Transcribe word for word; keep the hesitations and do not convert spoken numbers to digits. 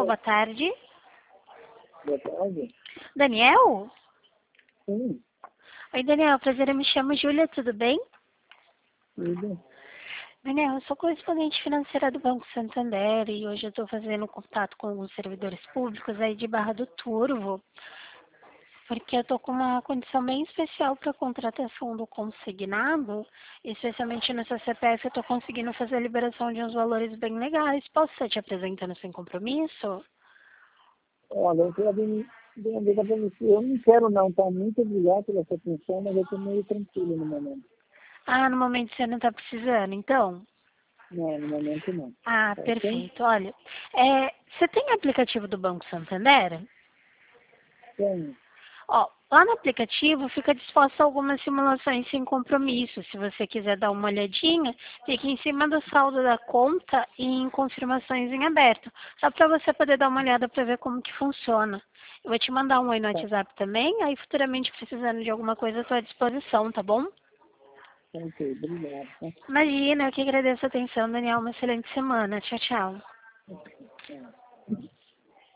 boa tarde. Boa tarde. Daniel? Sim, Oi, Daniel, prazer, eu me chamo Júlia, tudo bem? tudo. Daniel, eu sou correspondente financeira do Banco Santander e hoje eu estou fazendo contato com alguns servidores públicos aí de Barra do Turvo, porque eu estou com uma condição bem especial para a contratação do consignado, especialmente no seu C P F eu estou conseguindo fazer a liberação de uns valores bem legais. Posso estar te apresentando sem compromisso? Olha, eu quero bem, bem dizer para você, eu não quero não, tá? Muito obrigado pela sua atenção, mas eu estou meio tranquilo no momento. Ah, no momento você não está precisando, então? Não, no momento não. Ah, Tá ok? perfeito. Olha, é, você tem aplicativo do Banco Santander? Tenho. Ó, lá no aplicativo fica disposta algumas simulações sem compromisso. Se você quiser dar uma olhadinha, fica em cima do saldo da conta e em confirmações em aberto. Só para você poder dar uma olhada para ver como que funciona. Eu vou te mandar um oi no Tá, WhatsApp também, aí futuramente precisando de alguma coisa, eu estou à disposição, tá bom? tá ok, obrigado. Tá? Imagina, eu que agradeço a atenção, Daniel. Uma excelente semana. Tchau, tchau. Tchau.